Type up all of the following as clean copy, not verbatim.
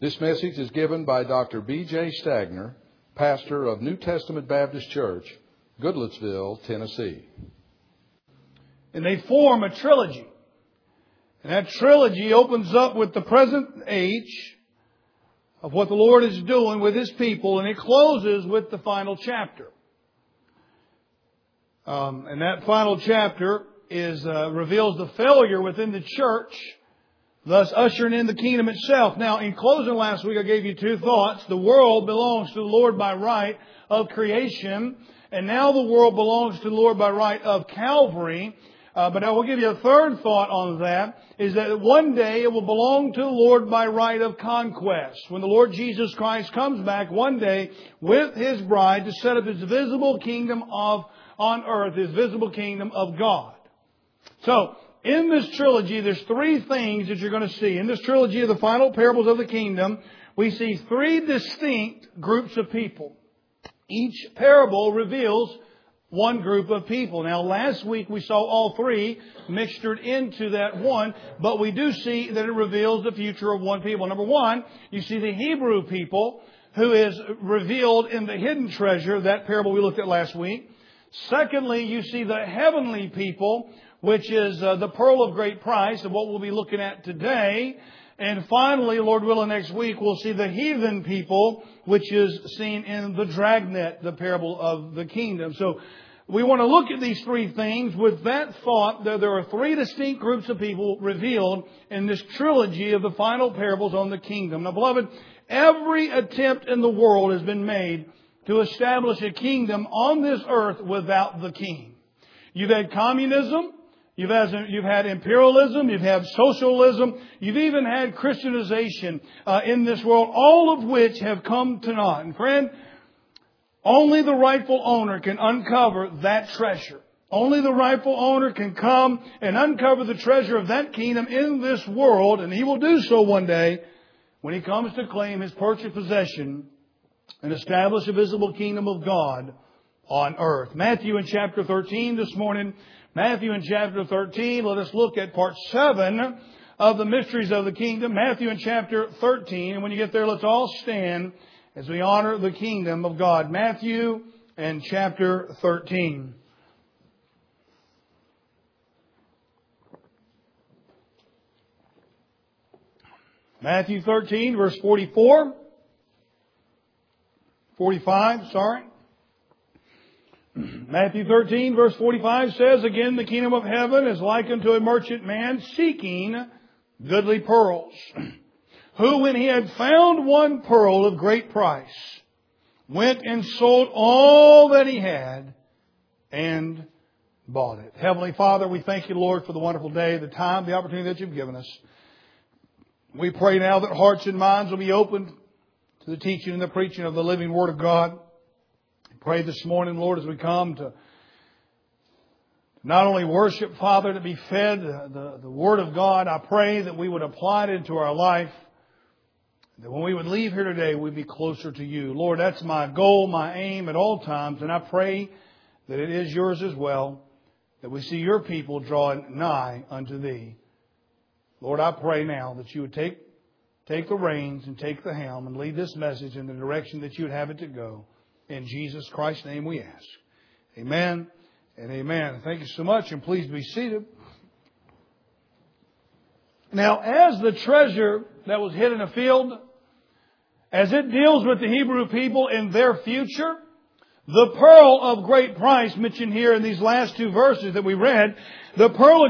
This message is given by Dr. B.J. Stagner, pastor of New Testament Baptist Church, Goodlettsville, Tennessee. And they form a trilogy. And that trilogy opens up with the present age of what the Lord is doing with His people, and it closes with the final chapter. And that final chapter reveals the failure within the church, thus ushering in the kingdom itself. Now, in closing last week, I gave you two thoughts. The world belongs to the Lord by right of creation, and now the world belongs to the Lord by right of Calvary. But I will give you a third thought on that, is that one day it will belong to the Lord by right of conquest. When the Lord Jesus Christ comes back one day with His bride to set up His visible kingdom on earth, His visible kingdom of God. So, in this trilogy, there's three things that you're going to see. In this trilogy of the final parables of the kingdom, we see three distinct groups of people. Each parable reveals one group of people. Now, last week we saw all three mixtured into that one, but we do see that it reveals the future of one people. Number one, you see the Hebrew people, who is revealed in the hidden treasure, that parable we looked at last week. Secondly, you see the heavenly people, which is the pearl of great price, and what we'll be looking at today. And finally, Lord willing, next week, we'll see the heathen people, which is seen in the dragnet, the parable of the kingdom. So we want to look at these three things with that thought that there are three distinct groups of people revealed in this trilogy of the final parables on the kingdom. Now, beloved, every attempt in the world has been made to establish a kingdom on this earth without the king. You've had communism. You've had imperialism, you've had socialism, you've even had Christianization in this world, all of which have come to naught. And friend, only the rightful owner can uncover that treasure. Only the rightful owner can come and uncover the treasure of that kingdom in this world, and He will do so one day when He comes to claim His purchased possession and establish a visible kingdom of God on earth. Matthew in chapter 13 this morning. Matthew in chapter 13, let us look at part 7 of the mysteries of the kingdom. Matthew in chapter 13. And when you get there, let's all stand as we honor the kingdom of God. Matthew and chapter 13. Matthew 13, verse 45, Matthew 13, verse 45 says, "Again, the kingdom of heaven is likened to a merchant man seeking goodly pearls, who, when he had found one pearl of great price, went and sold all that he had and bought it." Heavenly Father, we thank You, Lord, for the wonderful day, the time, the opportunity that You've given us. We pray now that hearts and minds will be opened to the teaching and the preaching of the living Word of God. Pray this morning, Lord, as we come to not only worship, Father, to be fed the Word of God, I pray that we would apply it into our life, that when we would leave here today, we'd be closer to You. Lord, that's my goal, my aim at all times, and I pray that it is Yours as well, that we see Your people drawing nigh unto Thee. Lord, I pray now that You would take the reins and take the helm and lead this message in the direction that You would have it to go. In Jesus Christ's name we ask. Amen and amen. Thank you so much, and please be seated. Now, as the treasure that was hid in a field, as it deals with the Hebrew people in their future, the pearl of great price mentioned here in these last two verses that we read, the pearl of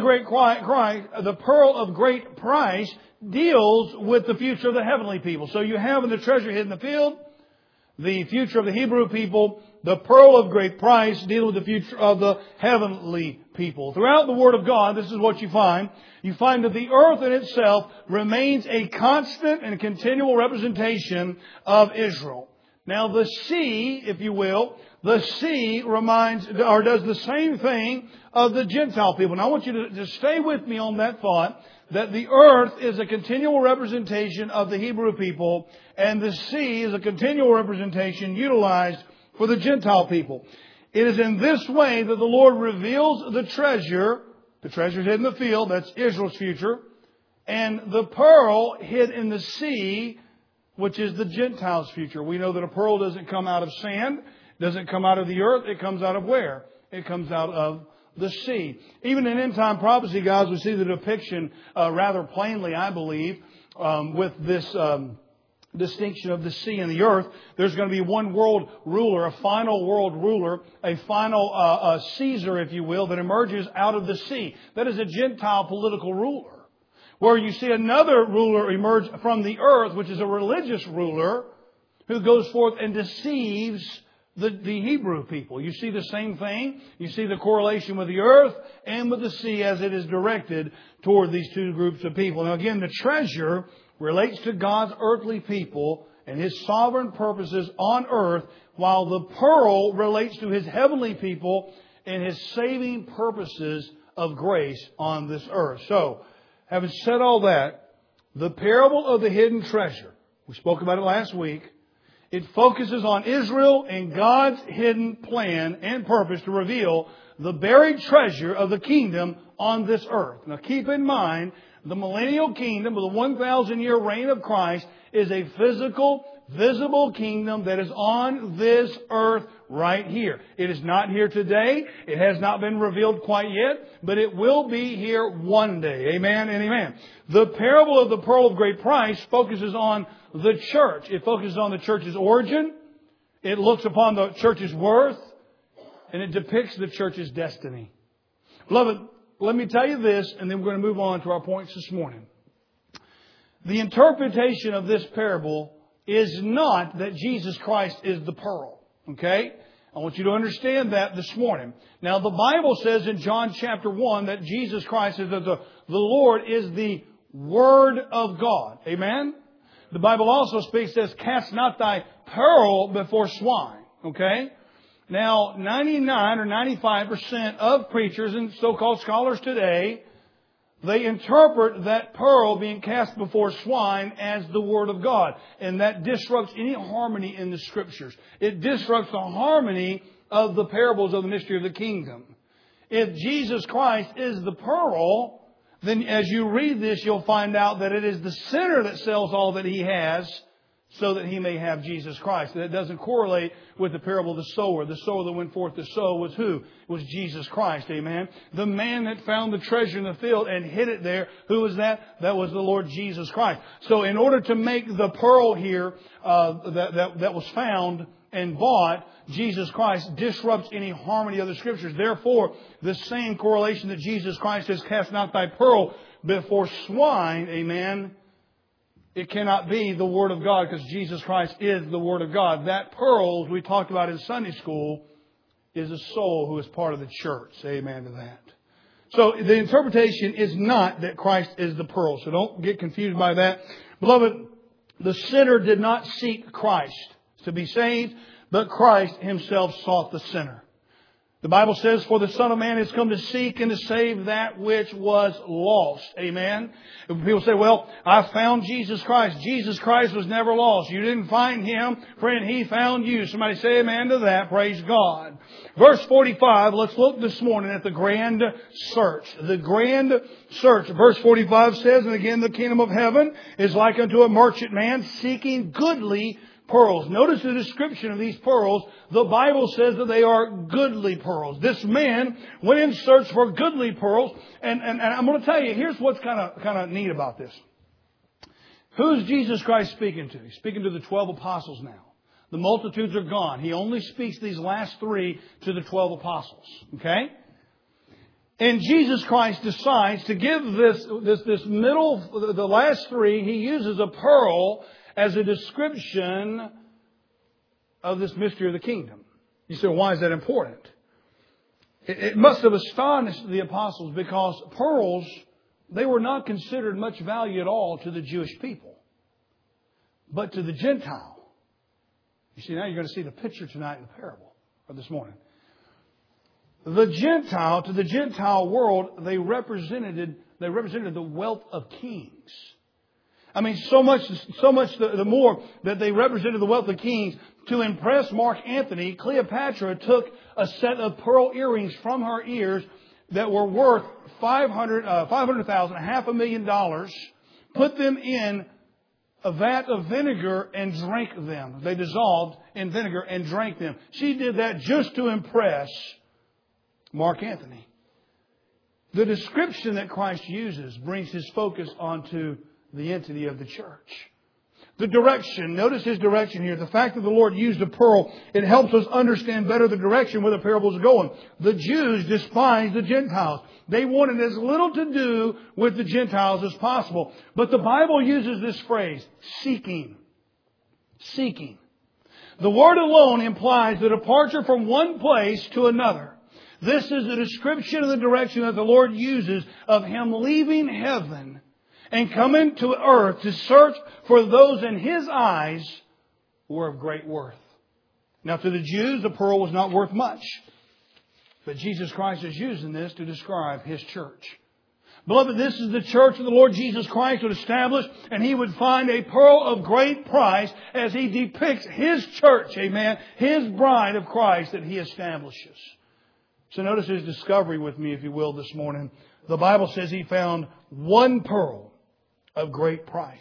great price deals with the future of the heavenly people. So you have in the treasure hid in the field, the future of the Hebrew people, the pearl of great price, dealing with the future of the heavenly people. Throughout the Word of God, this is what you find. You find that the earth in itself remains a constant and continual representation of Israel. Now the sea, if you will, the sea does the same thing of the Gentile people. Now I want you to stay with me on that thought, that the earth is a continual representation of the Hebrew people, and the sea is a continual representation utilized for the Gentile people. It is in this way that the Lord reveals the treasure hid in the field, that's Israel's future, and the pearl hid in the sea, which is the Gentiles' future. We know that a pearl doesn't come out of sand, doesn't come out of the earth. It comes out of where? It comes out of the sea. Even in end-time prophecy, guys, we see the depiction rather plainly, I believe, with this distinction of the sea and the earth. There's going to be one world ruler, a final world ruler, a final Caesar, if you will, that emerges out of the sea. That is a Gentile political ruler. Where you see another ruler emerge from the earth, which is a religious ruler, who goes forth and deceives the Hebrew people. You see the same thing. You see the correlation with the earth and with the sea as it is directed toward these two groups of people. Now again, the treasure relates to God's earthly people and His sovereign purposes on earth, while the pearl relates to His heavenly people and His saving purposes of grace on this earth. So, having said all that, the parable of the hidden treasure, we spoke about it last week, it focuses on Israel and God's hidden plan and purpose to reveal the buried treasure of the kingdom on this earth. Now keep in mind, the millennial kingdom, with the 1,000-year reign of Christ, is a physical, visible kingdom that is on this earth right here. It is not here today. It has not been revealed quite yet, but it will be here one day. Amen and amen. The parable of the pearl of great price focuses on the church. It focuses on the church's origin. It looks upon the church's worth. And it depicts the church's destiny. Beloved, let me tell you this, and then we're going to move on to our points this morning. The interpretation of this parable is not that Jesus Christ is the pearl. Okay? I want you to understand that this morning. Now, the Bible says in John chapter 1 that Jesus Christ is the Lord is the Word of God. Amen? The Bible also speaks, says, cast not thy pearl before swine. Okay? Now, 99 or 95% of preachers and so-called scholars today, they interpret that pearl being cast before swine as the Word of God. And that disrupts any harmony in the Scriptures. It disrupts the harmony of the parables of the mystery of the kingdom. If Jesus Christ is the pearl, then as you read this, you'll find out that it is the sinner that sells all that he has so that he may have Jesus Christ. That doesn't correlate with the parable of the sower. The sower that went forth to sow was who? It was Jesus Christ. Amen. The man that found the treasure in the field and hid it there, who was that? That was the Lord Jesus Christ. So in order to make the pearl here that was found and bought, Jesus Christ disrupts any harmony of the Scriptures. Therefore, the same correlation that Jesus Christ says, cast not thy pearl before swine, amen, it cannot be the Word of God, because Jesus Christ is the Word of God. That pearl, as we talked about in Sunday school, is a soul who is part of the church. Amen to that. So the interpretation is not that Christ is the pearl. So don't get confused by that. Beloved, the sinner did not seek Christ to be saved, but Christ Himself sought the sinner. The Bible says, for the Son of Man has come to seek and to save that which was lost. Amen. People say, well, I found Jesus Christ. Jesus Christ was never lost. You didn't find Him. Friend, He found you. Somebody say amen to that. Praise God. Verse 45, let's look this morning at the grand search. The grand search. Verse 45 says, and again, the kingdom of heaven is like unto a merchant man seeking goodly pearls. Notice the description of these pearls. The Bible says that they are goodly pearls. This man went in search for goodly pearls. And I'm going to tell you, here's what's kind of neat about this. Who's Jesus Christ speaking to? He's speaking to the 12 apostles now. The multitudes are gone. He only speaks these last three to the 12 apostles. Okay? And Jesus Christ decides to give this middle, the last three, He uses a pearl as a description of this mystery of the kingdom. You say, why is that important? It must have astonished the apostles, because pearls, they were not considered much value at all to the Jewish people, but to the Gentile. You see, now you're going to see the picture tonight in the parable, or this morning. The Gentile, to the Gentile world, they represented the wealth of kings. I mean, so much the more that they represented the wealth of kings. To impress Mark Antony, Cleopatra took a set of pearl earrings from her ears that were worth $500,000, $500,000, $500,000, put them in a vat of vinegar and drank them. They dissolved in vinegar and drank them. She did that just to impress Mark Antony. The description that Christ uses brings His focus onto the entity of the church. The direction, notice His direction here. The fact that the Lord used a pearl, it helps us understand better the direction where the parable is going. The Jews despised the Gentiles. They wanted as little to do with the Gentiles as possible. But the Bible uses this phrase, seeking. Seeking. The word alone implies the departure from one place to another. This is a description of the direction that the Lord uses of Him leaving heaven and coming to earth to search for those in His eyes who were of great worth. Now to the Jews, the pearl was not worth much. But Jesus Christ is using this to describe His church. Beloved, this is the church that the Lord Jesus Christ would establish, and He would find a pearl of great price as He depicts His church, amen, His bride of Christ that He establishes. So notice His discovery with me, if you will, this morning. The Bible says He found one pearl of great price.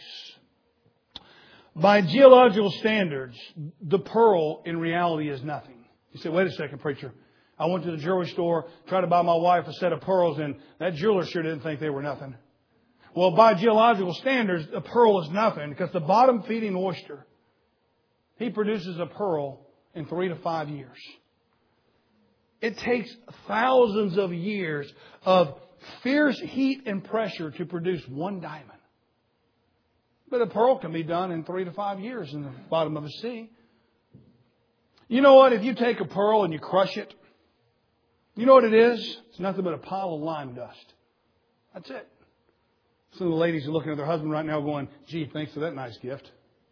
By geological standards, the pearl in reality is nothing. You say, wait a second, preacher. I went to the jewelry store, tried to buy my wife a set of pearls, and that jeweler sure didn't think they were nothing. Well, by geological standards, a pearl is nothing because the bottom-feeding oyster, he produces a pearl in 3 to 5 years. It takes thousands of years of fierce heat and pressure to produce one diamond. But a pearl can be done in 3 to 5 years in the bottom of a sea. You know what? If you take a pearl and you crush it, you know what it is? It's nothing but a pile of lime dust. That's it. Some of the ladies are looking at their husband right now going, gee, thanks for that nice gift.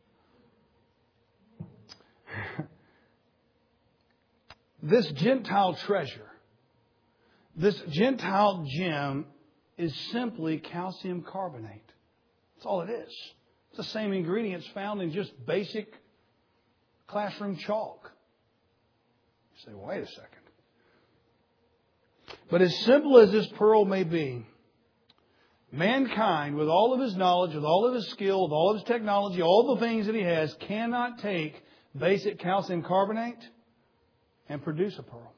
This Gentile treasure, this Gentile gem is simply calcium carbonate. That's all it is. It's the same ingredients found in just basic classroom chalk. You say, wait a second. But as simple as this pearl may be, mankind, with all of his knowledge, with all of his skill, with all of his technology, all the things that he has, cannot take basic calcium carbonate and produce a pearl.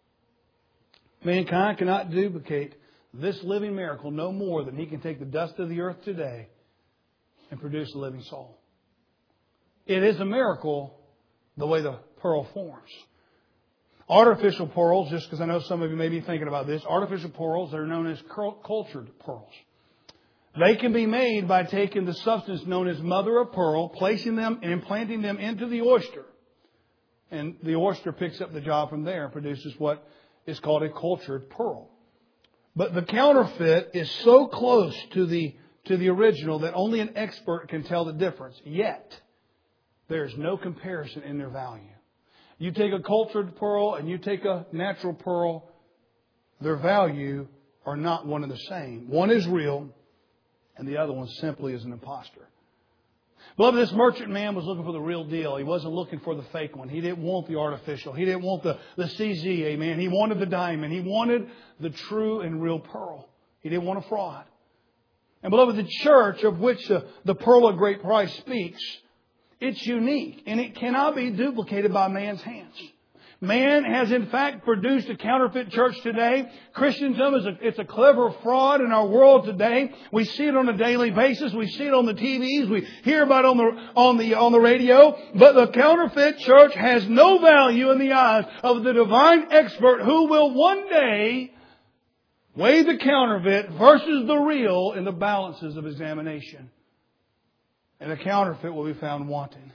Mankind cannot duplicate this living miracle no more than he can take the dust of the earth today and produce a living soul. It is a miracle the way the pearl forms. Artificial pearls, just because I know some of you may be thinking about this, artificial pearls are known as cultured pearls. They can be made by taking the substance known as mother of pearl, placing them and implanting them into the oyster. And the oyster picks up the job from there and produces what is called a cultured pearl. But the counterfeit is so close to the original that only an expert can tell the difference. Yet, there's no comparison in their value. You take a cultured pearl and you take a natural pearl, their value are not one and the same. One is real and the other one simply is an imposter. Beloved, this merchant man was looking for the real deal. He wasn't looking for the fake one. He didn't want the artificial. He didn't want the CZ, amen. He wanted the diamond. He wanted the true and real pearl. He didn't want a fraud. And beloved, the church of which the pearl of great price speaks, it's unique and it cannot be duplicated by man's hands. Man has in fact produced a counterfeit church today. Christendom it's a clever fraud in our world today. We see it on a daily basis. We see it on the TVs. We hear about it on the radio. But the counterfeit church has no value in the eyes of the divine expert who will one day weigh the counterfeit versus the real in the balances of examination. And the counterfeit will be found wanting.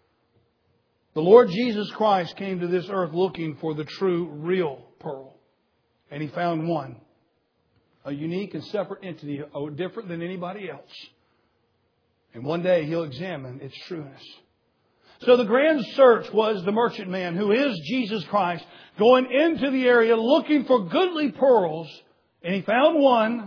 The Lord Jesus Christ came to this earth looking for the true, real pearl. And He found one. A unique and separate entity, different than anybody else. And one day He'll examine its trueness. So the grand search was the merchant man, who is Jesus Christ, going into the area looking for goodly pearls. And he found one,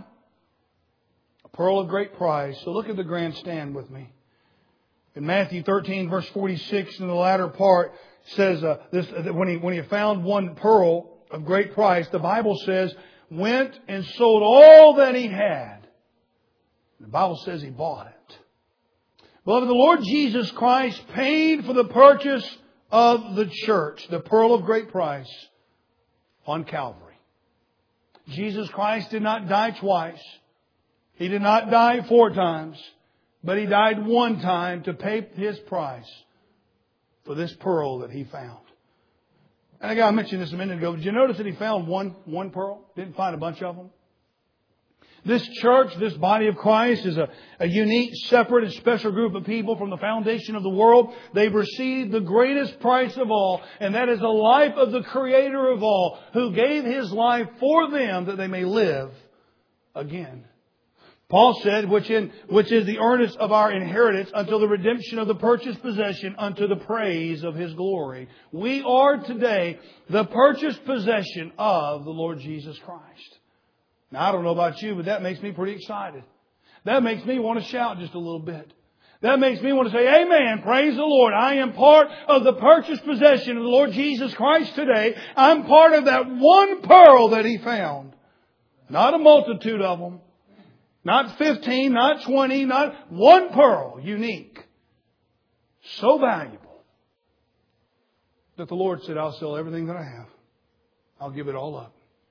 a pearl of great price. So look at the grandstand with me. In Matthew 13, verse 46, in the latter part, says when he found one pearl of great price, the Bible says, went and sold all that he had. The Bible says he bought it. Beloved, the Lord Jesus Christ paid for the purchase of the church, the pearl of great price, on Calvary. Jesus Christ did not die twice. He did not die 4 times. But He died one time to pay His price for this pearl that He found. And I mentioned this a minute ago. Did you notice that He found one pearl? Didn't find a bunch of them? This church, this body of Christ, is a unique, separate, and special group of people from the foundation of the world. They've received the greatest price of all, and that is the life of the Creator of all, who gave His life for them that they may live again. Paul said, which is the earnest of our inheritance until the redemption of the purchased possession unto the praise of His glory. We are today the purchased possession of the Lord Jesus Christ. Now, I don't know about you, but that makes me pretty excited. That makes me want to shout just a little bit. That makes me want to say, Amen, praise the Lord. I am part of the purchased possession of the Lord Jesus Christ today. I'm part of that one pearl that He found. Not a multitude of them. Not 15, not 20, not one pearl, unique. So valuable that the Lord said, I'll sell everything that I have. I'll give it all up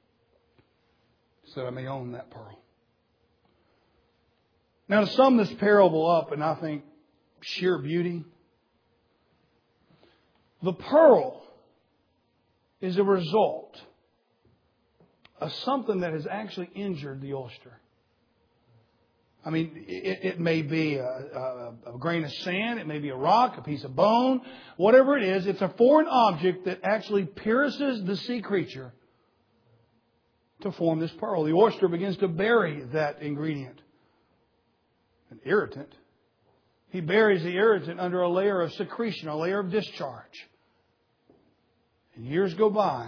so that I may own that pearl. Now, to sum this parable up, and I think sheer beauty, the pearl is a result of something that has actually injured the oyster. I mean, it may be a grain of sand, it may be a rock, a piece of bone, whatever it is. It's a foreign object that actually pierces the sea creature to form this pearl. The oyster begins to bury that ingredient, an irritant. He buries the irritant under a layer of secretion, a layer of discharge. And years go by,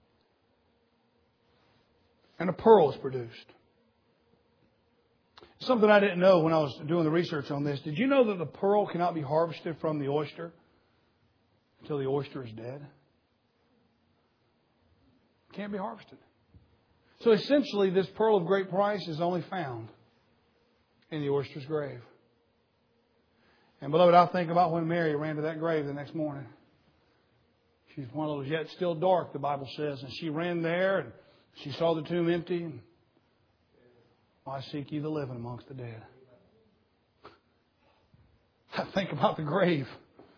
and a pearl is produced. Something I didn't know when I was doing the research on this. Did you know that the pearl cannot be harvested from the oyster until the oyster is dead? It can't be harvested. So essentially, this pearl of great price is only found in the oyster's grave. And beloved, I think about when Mary ran to that grave the next morning. She's one of those yet still dark, the Bible says. And she ran there and she saw the tomb empty. And why seek ye the living amongst the dead? I think about the grave.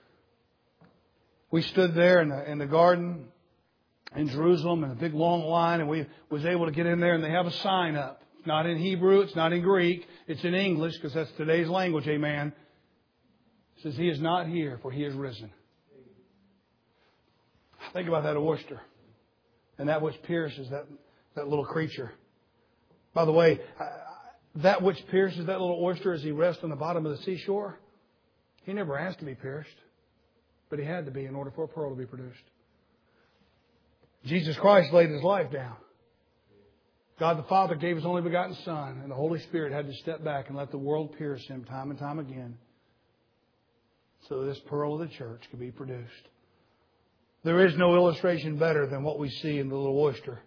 We stood there in the garden in Jerusalem in a big long line, and we was able to get in there, and they have a sign up. It's not in Hebrew, it's not in Greek, it's in English because that's today's language, amen. It says, He is not here, for He is risen. Think about that oyster and that which pierces that little creature. By the way, that which pierces that little oyster as he rests on the bottom of the seashore, he never asked to be pierced, but he had to be in order for a pearl to be produced. Jesus Christ laid His life down. God the Father gave His only begotten Son, and the Holy Spirit had to step back and let the world pierce Him time and time again so that this pearl of the church could be produced. There is no illustration better than what we see in the little oyster.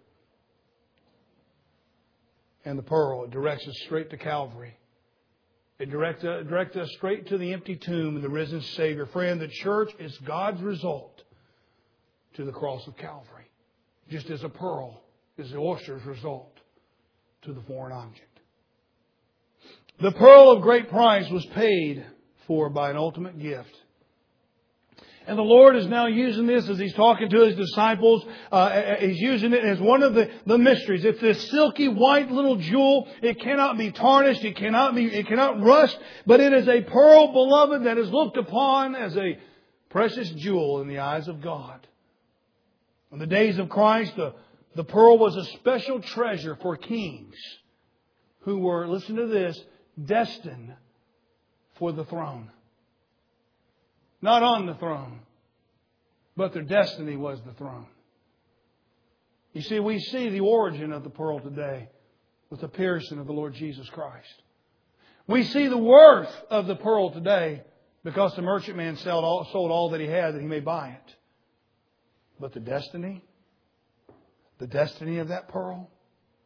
And the pearl, it directs us straight to Calvary. It directs us straight to the empty tomb and the risen Savior. Friend, the church is God's result to the cross of Calvary. Just as a pearl is the oyster's result to the foreign object. The pearl of great price was paid for by an ultimate gift. And the Lord is now using this as He's talking to His disciples. He's using it as one of the mysteries. It's this silky white little jewel. It cannot be tarnished. It cannot rust. But it is a pearl, beloved, that is looked upon as a precious jewel in the eyes of God. In the days of Christ, the pearl was a special treasure for kings who were, listen to this, destined for the throne. Not on the throne, but their destiny was the throne. You see, we see the origin of the pearl today with the piercing of the Lord Jesus Christ. We see the worth of the pearl today because the merchantman sold all that he had that he may buy it. But the destiny of that pearl,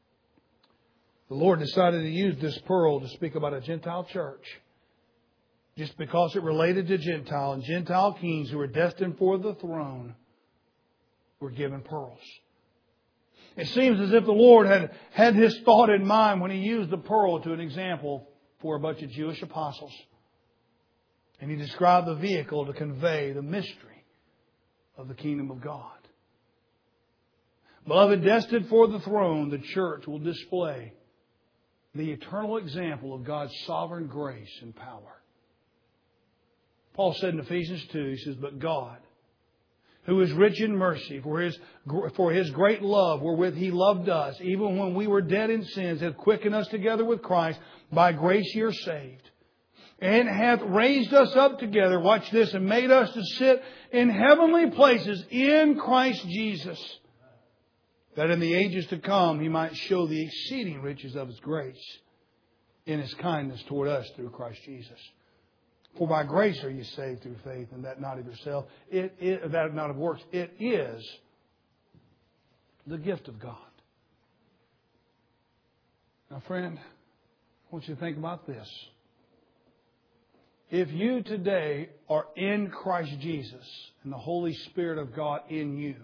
the Lord decided to use this pearl to speak about a Gentile church just because it related to Gentile and Gentile kings who were destined for the throne were given pearls. It seems as if the Lord had His thought in mind when He used the pearl to an example for a bunch of Jewish apostles. And He described the vehicle to convey the mystery of the kingdom of God. Beloved, destined for the throne, the church will display the eternal example of God's sovereign grace and power. Paul said in Ephesians 2, he says, "But God, who is rich in mercy, for His great love wherewith He loved us, even when we were dead in sins, hath quickened us together with Christ. By grace ye are saved. And hath raised us up together," watch this, "and made us to sit in heavenly places in Christ Jesus, that in the ages to come He might show the exceeding riches of His grace in His kindness toward us through Christ Jesus. For by grace are you saved through faith, and that not of yourself, that not of works. It is the gift of God." Now, friend, I want you to think about this. If you today are in Christ Jesus and the Holy Spirit of God in you,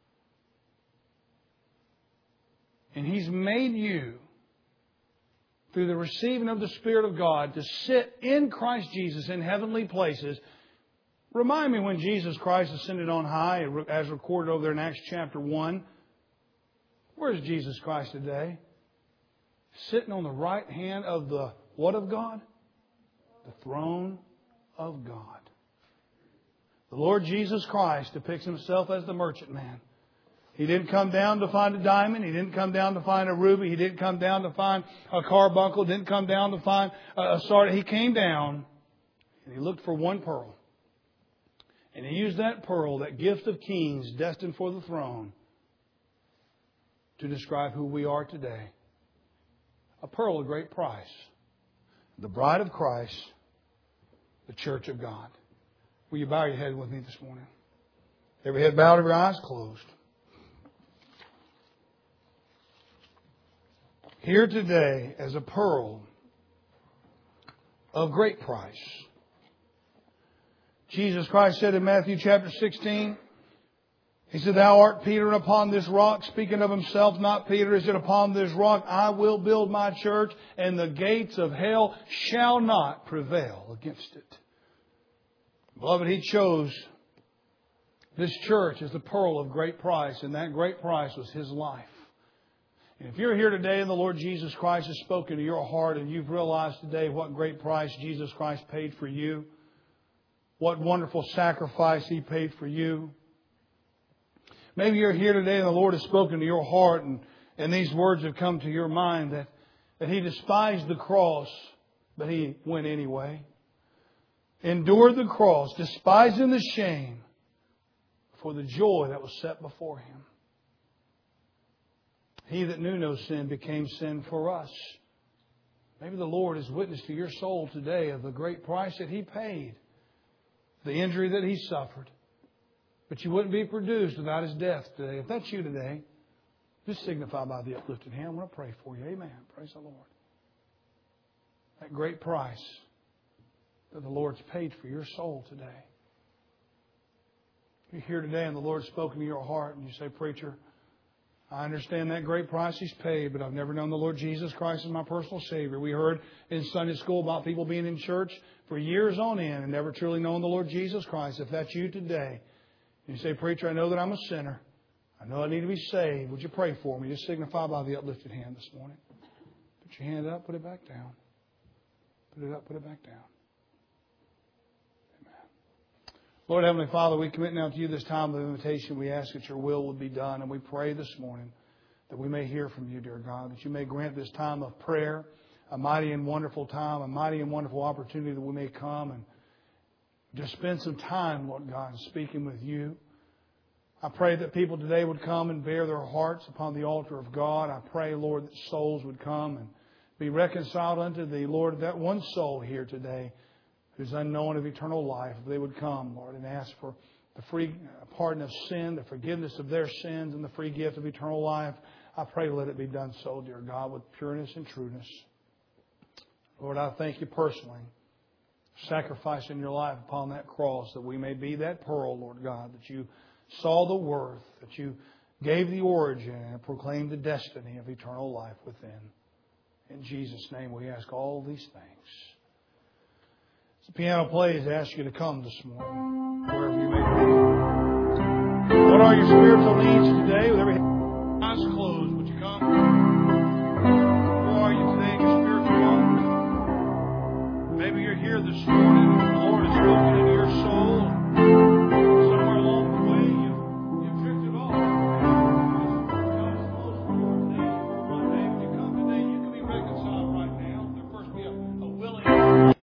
and He's made you, through the receiving of the Spirit of God, to sit in Christ Jesus in heavenly places. Remind me when Jesus Christ ascended on high, as recorded over there in Acts chapter 1. Where is Jesus Christ today? Sitting on the right hand of the what of God? The throne of God. The Lord Jesus Christ depicts Himself as the merchantman. He didn't come down to find a diamond. He didn't come down to find a ruby. He didn't come down to find a carbuncle. Didn't come down to find a sardine. He came down and He looked for one pearl. And He used that pearl, that gift of kings destined for the throne, to describe who we are today. A pearl of great price. The bride of Christ, the church of God. Will you bow your head with me this morning? Every head bowed, every eyes closed. Here today as a pearl of great price. Jesus Christ said in Matthew chapter 16, He said, "Thou art Peter, and upon this rock," speaking of Himself, not Peter, He said, "upon this rock I will build my church, and the gates of hell shall not prevail against it." Beloved, He chose this church as the pearl of great price, and that great price was His life. And if you're here today and the Lord Jesus Christ has spoken to your heart and you've realized today what great price Jesus Christ paid for you, what wonderful sacrifice He paid for you. Maybe you're here today and the Lord has spoken to your heart and these words have come to your mind that He despised the cross, but He went anyway. Endured the cross, despising the shame, for the joy that was set before Him. He that knew no sin became sin for us. Maybe the Lord has witnessed to your soul today of the great price that He paid, the injury that He suffered. But you wouldn't be produced without His death today. If that's you today, just signify by the uplifted hand. I want to pray for you. Amen. Praise the Lord. That great price that the Lord's paid for your soul today. You're here today and the Lord's spoken to your heart and you say, "Preacher, I understand that great price He's paid, but I've never known the Lord Jesus Christ as my personal Savior." We heard in Sunday school about people being in church for years on end and never truly known the Lord Jesus Christ. If that's you today, and you say, "Preacher, I know that I'm a sinner. I know I need to be saved. Would you pray for me?" Just signify by the uplifted hand this morning. Put your hand up, put it back down. Put it up, put it back down. Lord Heavenly Father, we commit now to You this time of invitation. We ask that Your will would be done. And we pray this morning that we may hear from You, dear God, that You may grant this time of prayer a mighty and wonderful time, a mighty and wonderful opportunity that we may come and just spend some time, Lord God, speaking with You. I pray that people today would come and bear their hearts upon the altar of God. I pray, Lord, that souls would come and be reconciled unto Thee. Lord, that one soul here today who's unknown of eternal life, if they would come, Lord, and ask for the free pardon of sin, the forgiveness of their sins, and the free gift of eternal life. I pray let it be done so, dear God, with pureness and trueness. Lord, I thank You personally. sacrificing your life upon that cross that we may be that pearl, Lord God, that you saw the worth, that you gave the origin and proclaimed the destiny of eternal life within. In Jesus' name we ask all these things. As the piano plays, I ask you to come this morning, wherever you may be. What are your spiritual needs today? With every